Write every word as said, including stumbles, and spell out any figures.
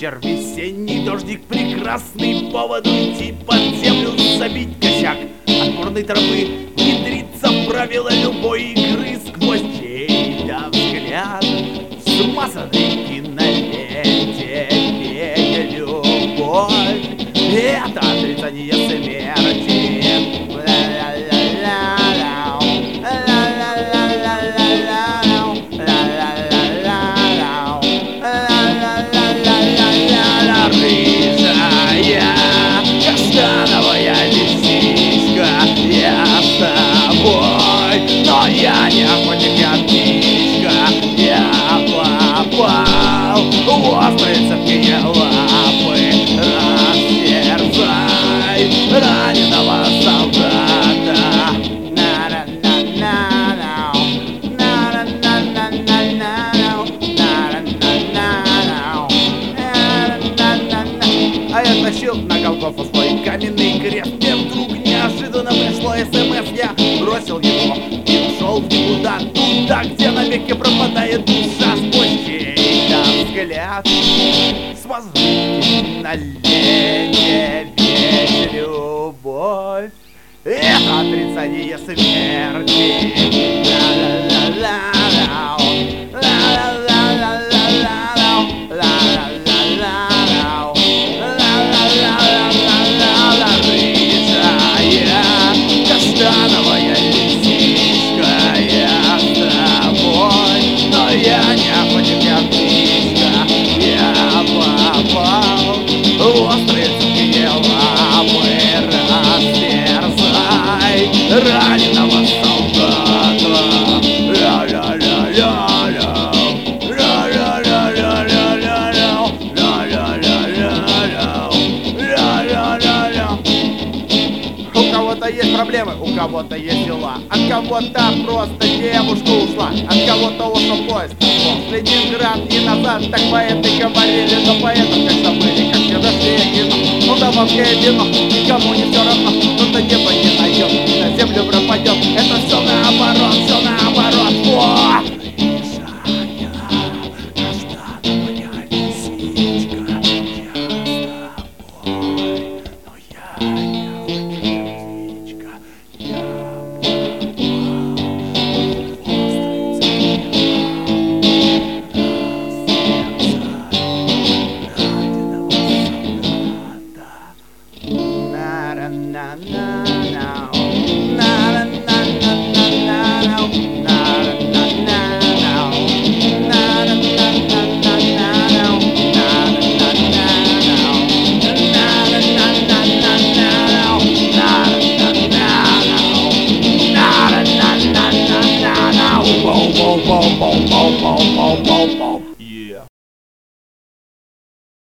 вечер, весенний дождик, прекрасный повод уйти под землю, забить косяк отборной тропы, внедриться в правила любой игры сквозь чей-то взгляд. В смазанной киноленте петь любовь — это отрицание смерти. Каштановая лисичка, я с тобой, но я не охотник, я птичка. Я попал в острые цепкие лапы, растерзай раненого солдата. А я тащил на Голгофу свой каменный крест. Мне вдруг неожиданно пришло СМС. Я бросил его и ушел в никуда, туда, где навеки пропадает душа. Сквозь чей-то взгляд смазанный на ленте весь любовь — это отрицание смерти. Ла-ла-ла-ла-ла, каштановая лисичка, я с тобой, но я не охотник, я птичка. Я попал в острые цепкие лапы, растерзай раненого солдата. Ля-ля-ля-ля-ля, ля-ля-ля-ля-ля-ля, ля-ля-ля-ля-ля, ля-ля-ля-ля. У кого-то есть проблемы, у кого-то есть дела, от кого-то просто девушка ушла, от кого-то ушел поезд в Ленинград и назад. Так поэты говорили, но поэтов как забыли, как все дошли кино. Ну да, бабское вино, никому не все равно, кто-то небо не найдет, на землю пропадет. Это